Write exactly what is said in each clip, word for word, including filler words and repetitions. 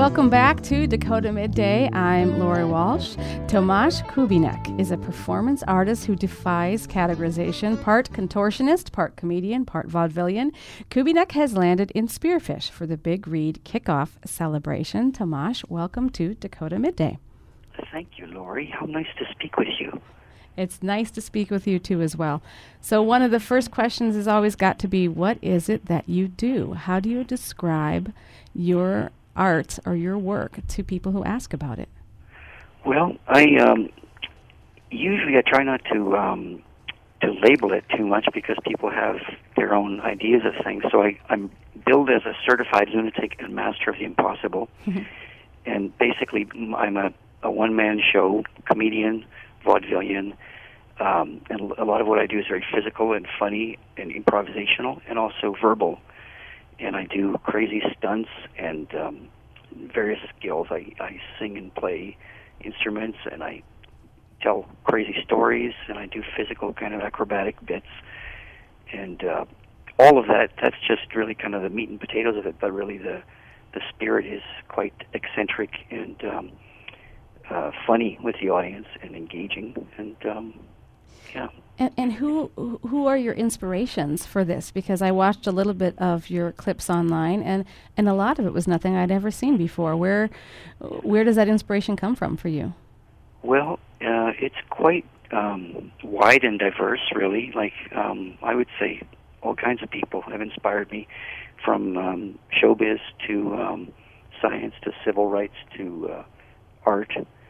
Welcome back to Dakota Midday. I'm Lori Walsh. Tomasz Kubinek is a performance artist who defies categorization, part contortionist, part comedian, part vaudevillian. Kubinek has landed in Spearfish for the Big Read kickoff celebration. Tomasz, welcome to Dakota Midday. Thank you, Lori. How nice to speak with you. It's nice to speak with you, too, as well. So one of the first questions has always got to be, what is it that you do? How do you describe your art or your work to people who ask about it? Well, I um, usually I try not to um, to label it too much because people have their own ideas of things. So I, I'm billed as a certified lunatic and master of the impossible. And basically, I'm a, a one-man show, comedian, vaudevillian, um, and a lot of what I do is very physical and funny and improvisational and also verbal. And I do crazy stunts and um, various skills. I, I sing and play instruments, and I tell crazy stories, and I do physical kind of acrobatic bits. And uh, all of that, that's just really kind of the meat and potatoes of it, but really the, the spirit is quite eccentric and um, uh, funny with the audience and engaging. And, um, yeah. And, and who who are your inspirations for this? Because I watched a little bit of your clips online, and, and a lot of it was nothing I'd ever seen before. Where where does that inspiration come from for you? Well, uh, it's quite um, wide and diverse, really. Like um, I would say, all kinds of people have inspired me, from um, showbiz to um, science to civil rights to uh, art.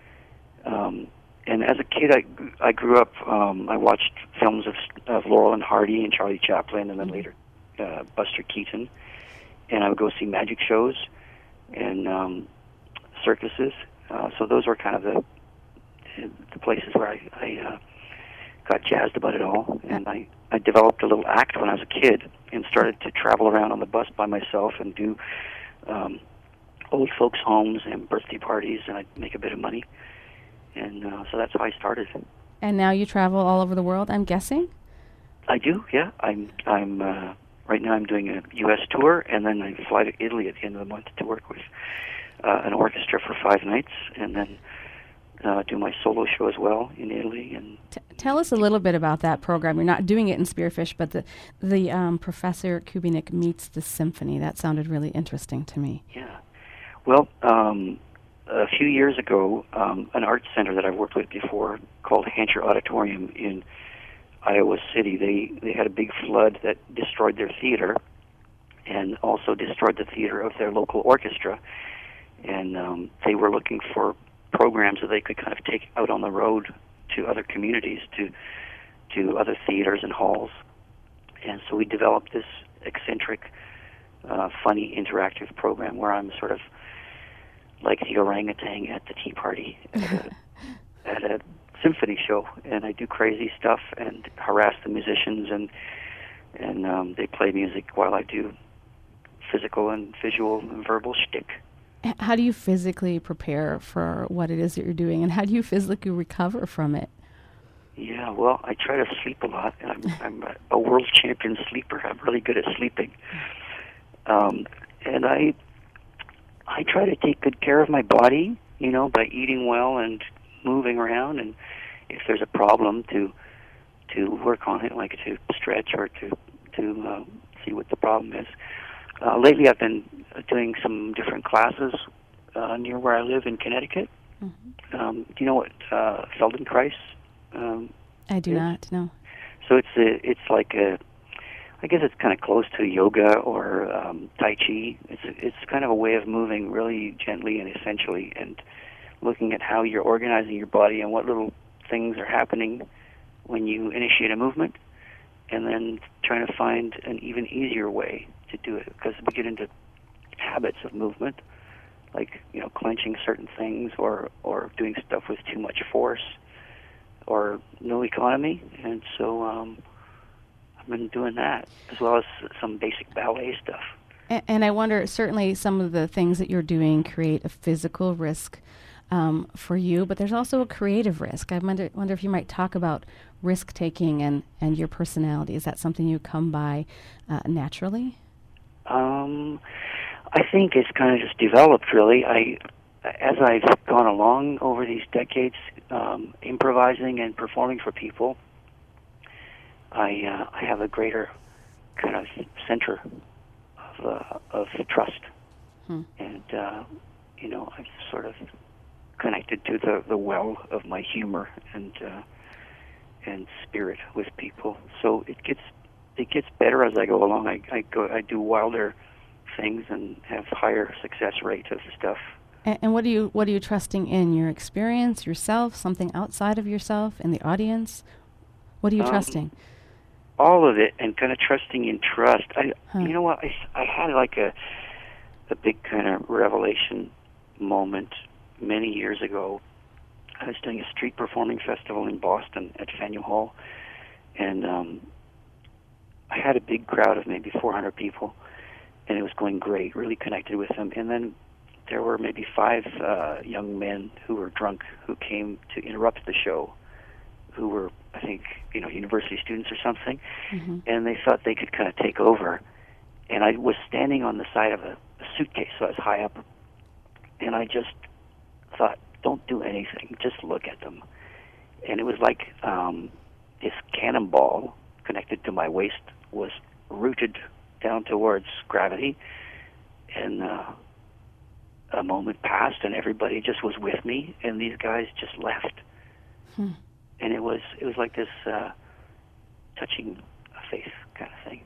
Um, And as a kid, I, I grew up, um, I watched films of, of Laurel and Hardy and Charlie Chaplin and then later uh, Buster Keaton. And I would go see magic shows and um, circuses. Uh, so those were kind of the the places where I, I uh, got jazzed about it all. And I, I developed a little act when I was a kid and started to travel around on the bus by myself and do um, old folks' homes and birthday parties, and I'd make a bit of money. And uh, so that's how I started. And now you travel all over the world, I'm guessing? I do, yeah. I'm I'm uh, right now I'm doing a U S tour, and then I fly to Italy at the end of the month to work with uh, an orchestra for five nights, and then uh, do my solo show as well in Italy. And T- tell us a little bit about that program. You're not doing it in Spearfish, but the the um, Professor Kubinek Meets the Symphony. That sounded really interesting to me. Yeah. Well. Um, A few years ago, um, an art center that I've worked with before called Hancher Auditorium in Iowa City, they, they had a big flood that destroyed their theater and also destroyed the theater of their local orchestra. And um, they were looking for programs that they could kind of take out on the road to other communities, to to other theaters and halls. And so we developed this eccentric, uh, funny, interactive program where I'm sort of like the orangutan at the tea party at a, at a symphony show, and I do crazy stuff and harass the musicians, and and um, they play music while I do physical and visual and verbal shtick. How do you physically prepare for what it is that you're doing, and how do you physically recover from it? Yeah, well, I try to sleep a lot, and I'm, I'm a, a world champion sleeper. I'm really good at sleeping, um, and I. I try to take good care of my body, you know, by eating well and moving around, and if there's a problem, to to work on it, like to stretch or to to uh, see what the problem is. Uh, lately, I've been doing some different classes uh, near where I live in Connecticut. Mm-hmm. Um, do you know what uh, Feldenkrais? Um, I do is? not. No. So it's a, it's like a. I guess it's kind of close to yoga or um, Tai Chi. It's it's kind of a way of moving really gently and essentially, and looking at how you're organizing your body and what little things are happening when you initiate a movement, and then trying to find an even easier way to do it. Because we get into habits of movement, like you know clenching certain things or or doing stuff with too much force or no economy, and so. Um, I've been doing that, as well as some basic ballet stuff. And, and I wonder, certainly some of the things that you're doing create a physical risk um, for you, but there's also a creative risk. I wonder, wonder if you might talk about risk-taking and, and your personality. Is that something you come by uh, naturally? Um, I think it's kind of just developed, really. I, as I've gone along over these decades, um, improvising and performing for people, I uh, I have a greater kind of center of uh, of trust, hmm. and uh, you know, I've sort of connected to the, the well of my humor and uh, and spirit with people. So it gets it gets better as I go along. I, I go I do wilder things and have higher success rate of stuff. And, and what are you what are you trusting in? Your experience, yourself, something outside of yourself, in the audience? What are you um, trusting? All of it, and kind of trusting in trust. I, huh. You know what? I, I had like a a big kind of revelation moment many years ago. I was doing a street performing festival in Boston at Faneuil Hall, and um, I had a big crowd of maybe four hundred people, and it was going great, really connected with them. And then there were maybe five uh, young men who were drunk who came to interrupt the show, who were, I think, you know, university students or something, mm-hmm. and they thought they could kind of take over. And I was standing on the side of a, a suitcase, so I was high up, and I just thought, don't do anything, just look at them. And it was like um, this cannonball connected to my waist was rooted down towards gravity, and uh, a moment passed, and everybody just was with me, and these guys just left. Hmm. And it was it was like this uh, touching a faith kind of thing.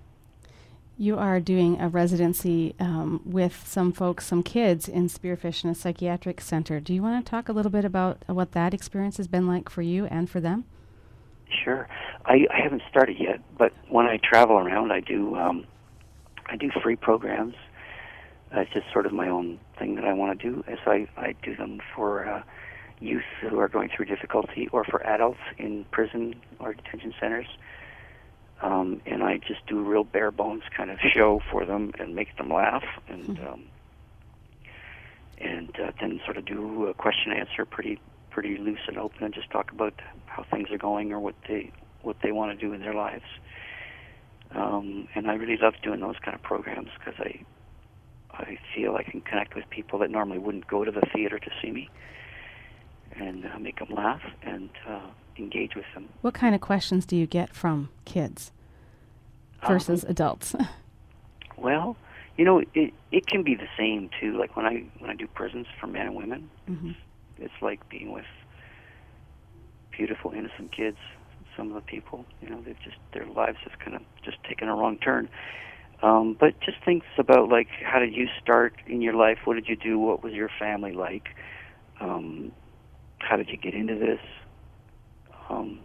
You are doing a residency um, with some folks, some kids in Spearfish in a psychiatric center. Do you want to talk a little bit about what that experience has been like for you and for them? Sure. I, I haven't started yet, but when I travel around, I do um, I do free programs. Uh, it's just sort of my own thing that I want to do. As I, I do them for uh, youth who are going through difficulty, or for adults in prison or detention centers. Um, and I just do a real bare bones kind of show for them and make them laugh, and mm-hmm. um, and uh, then sort of do a question answer, pretty pretty loose and open, and just talk about how things are going or what they what they want to do in their lives. Um, and I really love doing those kind of programs because I I feel I can connect with people that normally wouldn't go to the theater to see me, and uh, make them laugh and uh, engage with them. What kind of questions do you get from kids versus um, adults? Well, you know, it it can be the same too. Like when I when I do prisons for men and women, mm-hmm. it's like being with beautiful, innocent kids. Some of the people, you know, they've just their lives have kind of just taken a wrong turn. Um, but just things about like, how did you start in your life? What did you do? What was your family like? Um, how did you get into this? Um,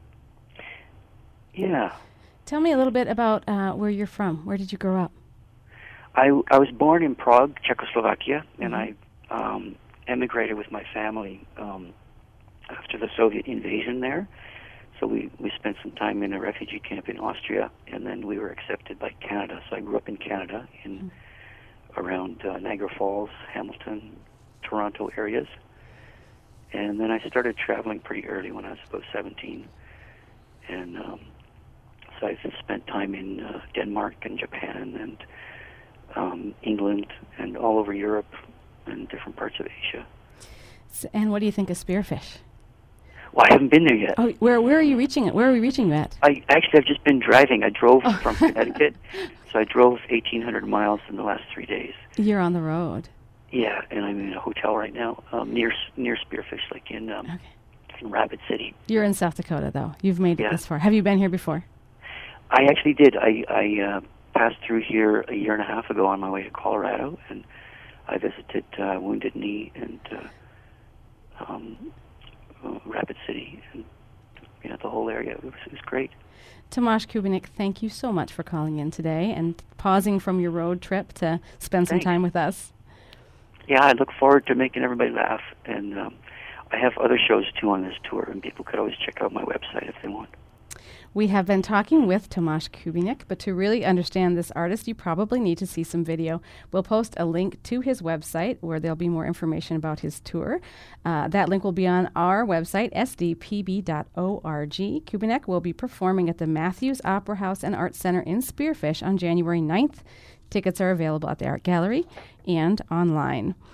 yeah. Tell me a little bit about uh, where you're from. Where did you grow up? I, I was born in Prague, Czechoslovakia, mm-hmm. and I um, emigrated with my family um, after the Soviet invasion there. So we, we spent some time in a refugee camp in Austria, and then we were accepted by Canada. So I grew up in Canada, in mm-hmm. around uh, Niagara Falls, Hamilton, Toronto areas. And then I started traveling pretty early when I was about seventeen. And um, so I spent time in uh, Denmark and Japan and um, England and all over Europe and different parts of Asia. So, and what do you think of Spearfish? Well, I haven't been there yet. Oh, where where are you reaching it? Where are we reaching you at? I actually I've just been driving. I drove oh. from Connecticut, so I drove eighteen hundred miles in the last three days. You're on the road. Yeah, and I'm in a hotel right now um, near near Spearfish, like in um, okay. in Rapid City. You're in South Dakota, though. You've made yeah. it this far. Have you been here before? I actually did. I I uh, passed through here a year and a half ago on my way to Colorado, and I visited uh, Wounded Knee and uh, um, uh, Rapid City, and you know the whole area. It was, it was great. Tomasz Kubinick, thank you so much for calling in today and pausing from your road trip to spend some Thanks. time with us. Yeah, I look forward to making everybody laugh, and um, I have other shows too on this tour, and people could always check out my website if they want. We have been talking with Tomasz Kubinick, but to really understand this artist, you probably need to see some video. We'll post a link to his website where there'll be more information about his tour. Uh, that link will be on our website, s d p b dot org. Kubinick will be performing at the Matthews Opera House and Arts Center in Spearfish on January ninth, Tickets are available at the Art Gallery and online.